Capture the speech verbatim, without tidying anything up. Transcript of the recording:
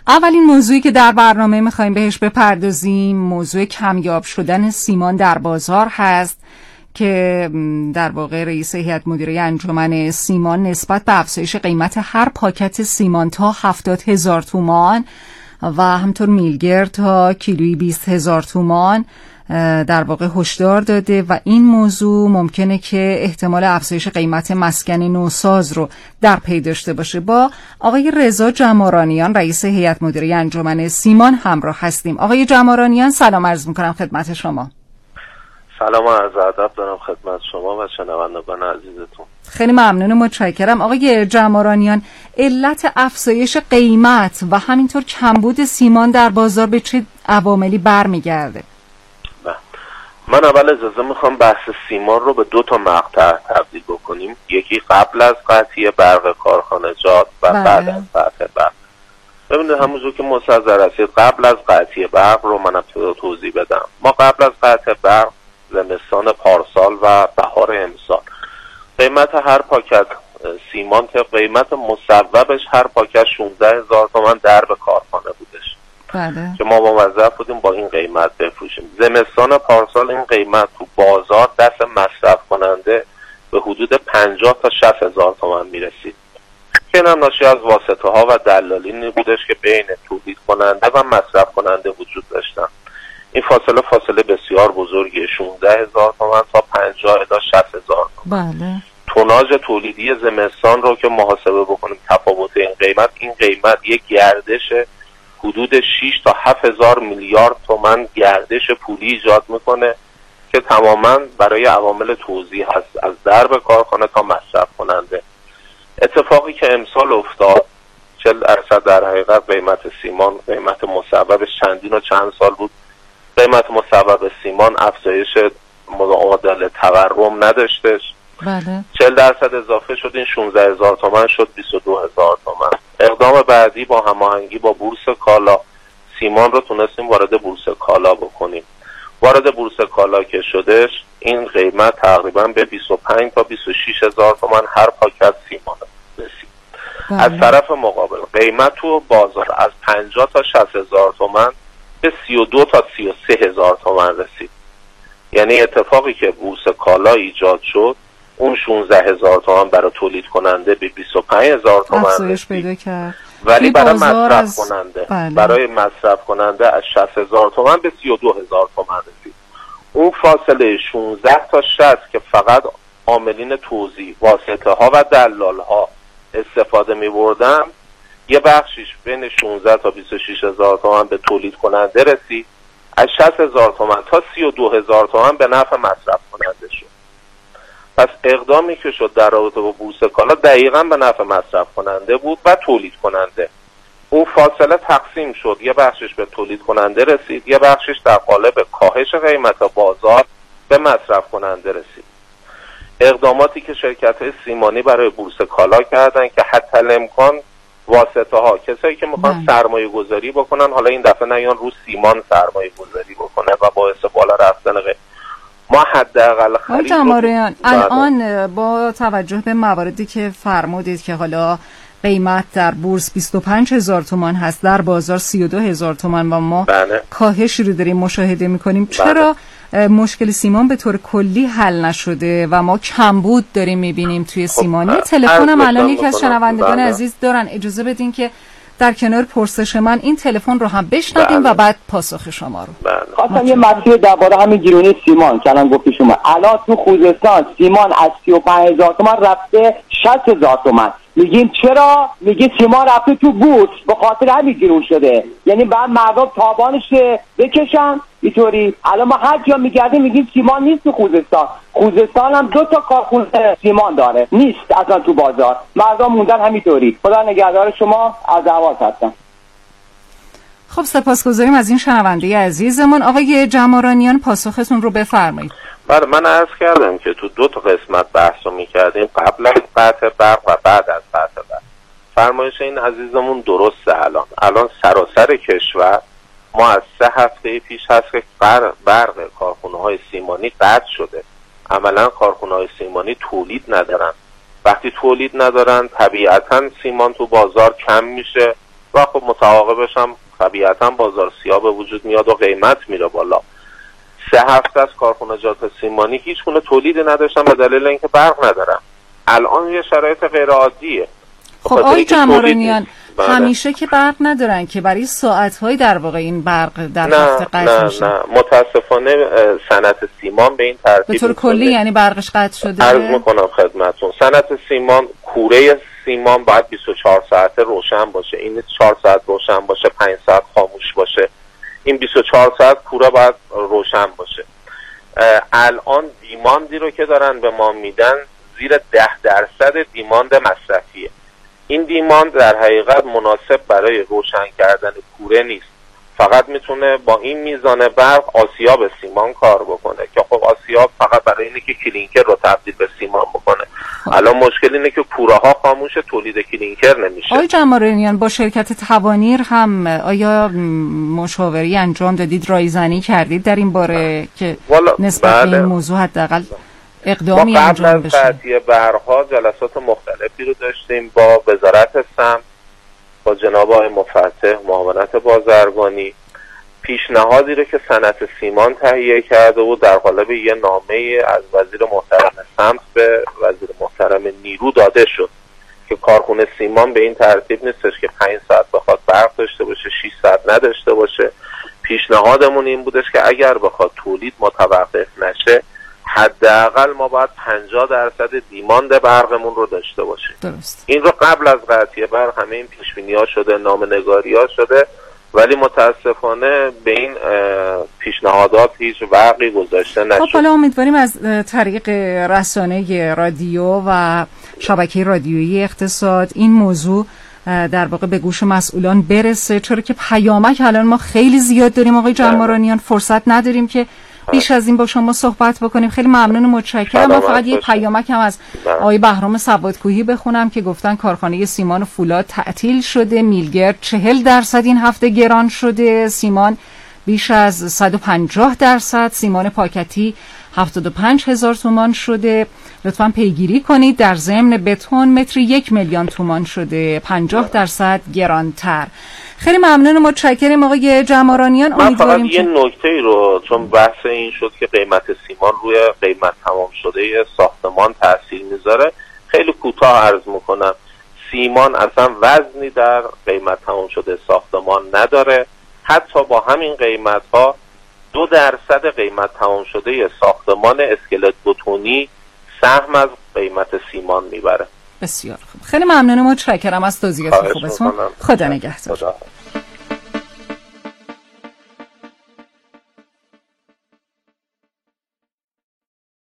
اولین موضوعی که در برنامه میخوایم بهش بپردازیم موضوع کمیاب شدن سیمان در بازار هست که در واقع رئیس هیئت مدیره انجمن سیمان نسبت به افزایش قیمت هر پاکت سیمان تا هفتاد هزار تومان و همطور میلگر تا کیلویی بیست هزار تومان در واقع هشدار داده و این موضوع ممکنه که احتمال افزایش قیمت مسکن نوساز رو در پی داشته باشه. با آقای رضا جمارانیان رئیس هیئت مدیره انجمن سیمان همراه هستیم. آقای جمارانیان سلام عرض میکنم خدمت شما. سلام و عرض ادب دارم خدمت شما و شنوندگان عزیزتون. خیلی ممنون و متشکرم. آقای جمارانیان، علت افزایش قیمت و همینطور کمبود سیمان در بازار به چه عواملی برمیگرده؟ من اول اجازه میخوام بحث سیمان رو به دو تا مقطع تبدیل بکنیم. یکی قبل از قطعی برق کارخانجات و بله. بعد از قطع برق. ببینید همونجور که مستحضر هستید قبل از قطعی برق رو من ابتدا توضیح بدم. ما قبل از قطع برق زمستان پارسال و بهار امسال قیمت هر پاکت سیمان که قیمت مصوبش هر پاکت شانزده هزار تومان درب کارخانه بودش. بله. که ما موظف بودیم با این قیمت بفروشیم. زمستان پارسال این قیمت تو بازار دست مصرف کننده به حدود پنجاه تا شصت هزار تومان میرسید که اینم ناشی از واسطه ها و دلالینی بودش که بین تولید کننده و مصرف کننده وجود داشتن. این فاصله فاصله بسیار بزرگیه، شانزده هزار تومان تا پنجاه تا شصت هزار تومان. بله. توناژ تولیدی زمستان رو که محاسبه بکنیم تفاوت این قیمت این قیمت یک گردش حدود شش تا هفت هزار میلیارد تومان گردش پولی ایجاد میکنه که تماما برای عوامل توزیع هست از درب کارخانه تا مصرف کننده. اتفاقی که امسال افتاد چهل درصد در حقیقت قیمت سیمان قیمت مصوبش چندین و چند سال بود. قیمت مصوب سیمان افزایش معادل تورم نداشتش. بله. چهل درصد اضافه شد، این شانزده هزار تومان شد بیست و دو هزار تومان. اقدام بعدی با هماهنگی با بورس کالا سیمان رو تونستیم وارد بورس کالا بکنیم. وارد بورس کالا که شدش این قیمت تقریبا به بیست و پنج تا بیست و شش هزار تومان هر پاکت سیمان رسید. بله. از طرف مقابل قیمت تو بازار از پنجاه تا شصت هزار تومان به سی و دو تا سی و سه هزار تومان رسید. یعنی اتفاقی که بورس کالا ایجاد شد اون شانزده هزار تومان برای تولید کننده به بیست و پنج هزار تومان افزایش پیدا کرد. ولی برای مصرف از... کننده بله. برای مصرف کننده از شصت هزار تومان به سی و دو هزار تومان رسید. اون فاصله شانزده تا شصت که فقط عاملین توزیع واسطه ها و دلال ها استفاده می بردن یه بخشیش بین شانزده تا بیست و شش هزار تومان به تولید کننده رسید. از شصت هزار تومان تا سی و دو هزار تومان به نفع مصرف کننده شد. پس اقدامی که شد در رابطه با بورس کالا دقیقاً به نفع مصرف کننده بود و تولید کننده. اون فاصله تقسیم شد، یه بخشش به تولید کننده رسید، یه بخشش در قالب کاهش قیمت بازار به مصرف کننده رسید. اقداماتی که شرکت‌های سیمانی برای بورس کالا کردن که حتی الامکان واسطه ها کسایی که میخوان سرمایه گذاری بکنن حالا این دفعه نیان رو سیمان سرمایه گذاری بکنه و باعث بالا رفتن قیمت ما حداقل خرید رو الان با توجه به مواردی که فرمودید که حالا قیمت در بورس بیست و پنج هزار تومان هست در بازار سی و دو هزار تومان و ما بله. کاهشی رو داریم مشاهده میکنیم. چرا بله. مشکل سیمان به طور کلی حل نشده و ما کمبود داریم میبینیم توی سیمان؟ یه تلفن هم الان یکی از شنوندگان بله. عزیز دارن، اجازه بدین که در کنار پرسش من این تلفن رو هم بشنویم بله. و بعد پاسخ شما رو. بله. خواستم یه مسئله درباره همین گرونی سیمان که الان گفتی شما. الان تو خوزستان سیمان از سی و پنج هزار تومان رفته شصت هزار تومان. میگیم چرا؟ میگه سیمان رفته تو بورس به خاطر همین گرون شده. یعنی بعد مردم تابانش بکشن اینطوری. الان ما هر جا میگردیم میگیم سیمان نیست تو خوزستان. خوزستان هم دو تا کارخونه سیمان داره، نیست اصلا تو بازار. مردم موندن همینطوری. خدا نگهدار شما، از اهواز هستم. خب سپاسگزاریم از این شنونده عزیزمون. آقای جمارانیان پاسختون رو بفرمایید. بله من عرض کردم که تو دو تا قسمت بحث رو میکردیم، قبل از قطع برق و بعد از قطع برق. فرمایش این عزیزمون درسته. الان الان سراسر کشور ما از سه هفته پیش هست که برق کارخونه های سیمانی قطع شده. عملا کارخونه های سیمانی تولید ندارن. وقتی تولید ندارن طبیعتا سیمان تو بازار کم میشه و خب متعاقبش هم طبیعتا بازار سیاه به وجود میاد و قیمت میره بالا. سه هفته از کارخانجات سیمانی هیچ گونه تولیدی نداشتن به دلیل اینکه برق ندارن. الان یه شرایط غیر عادیه. خب آقای جمارانیان همیشه که برق ندارن که برای ساعت‌های در واقع این برق در هفته قطع میشه. نه نه متاسفانه صنعت سیمان به این ترتیب به طور کلی یعنی برقش قطع شده. عرض میکنم خدمتتون صنعت سیمان کوره سیمان باید بیست و چهار ساعته روشن باشه. این چهار ساعت روشن باشه، پنج ساعت خاموش باشه. این بیست و چهار ساعت کوره باید روشن باشه. الان دیماندی رو که دارن به ما میدن زیر ده درصد دیماند مصرفیه. این دیماند در حقیقت مناسب برای روشن کردن کوره نیست. فقط میتونه با این میزان برق آسیاب سیمان کار بکنه که خب آسیاب فقط برای اینه که کلینکر رو تبدیل به سیمان بکنه. الان مشکل اینه که کوره ها خاموشه، تولید کلینکر نمیشه. آقای جمارانیان با شرکت توانیر هم آیا مشاوری انجام دادید، رایزنی کردید در این باره که نسبت به این موضوع حداقل اقدامی انجام بشه؟ قبل از قطعی برق‌ها جلسات مختلفی رو داشتیم با وزارت سمت، با جناب آقای مفتح معاونت بازرگانی. پیشنهادی رو که صنعت سیمان تهیه کرده بود در قالب یه نامه از وزیر محترم سمت به وزیر محترم نیرو داده شد که کارخونه سیمان به این ترتیب نیستش که پنج ساعت بخواد برق داشته باشه، شش ساعت نداشته باشه. پیشنهادمون این بودش که اگر بخواد تولید متوقف نشه حداقل ما باید پنجاه درصد دیماند برقمون رو داشته باشیم. درست. این رو قبل از قطعی برق همه این پیشبینی‌ها شده، نامه‌نگاری‌ها شده، ولی متاسفانه به این پیشنهادات هیچ وقعی گذاشته نشد. خب حالا امیدواریم از طریق رسانه رادیو و شبکه رادیویی اقتصاد این موضوع در واقع به گوش مسئولان برسه، چرا که پیامک الان ما خیلی زیاد داریم آقای جمارانیان، فرصت نداریم که بیش از این با شما صحبت بکنیم. خیلی ممنون و متشکرم. من فقط یه پیامک هم از آقای بهرام سوادکوهی بخونم که گفتن کارخانه سیمان فولاد تعطیل شده، میلگرد چهل درصد این هفته گران شده، سیمان بیش از صد و پنجاه درصد، سیمان پاکتی هفتاد و پنج هزار تومان شده. لطفاً پیگیری کنید. در ضمن بتون متری یک میلیون تومان شده، پنجاه درصد گرانتر. خیلی ممنون و متشکرم آقای جمارانیان. امیدواریم یه نکته رو، چون بحث این شد که قیمت سیمان روی قیمت تمام شده ساختمان تاثیر میذاره، خیلی کوتاه عرض میکنم. سیمان اصلا وزنی در قیمت تمام شده ساختمان نداره. حتی با همین قیمت ها دو درصد قیمت تمام شده ساختمان اسکلت بتونی سهم از قیمت سیمان میبره. بسیار خوب. خیلی ممنونم و متشکرم از توضیحات خوبتون. خدا نگهدار.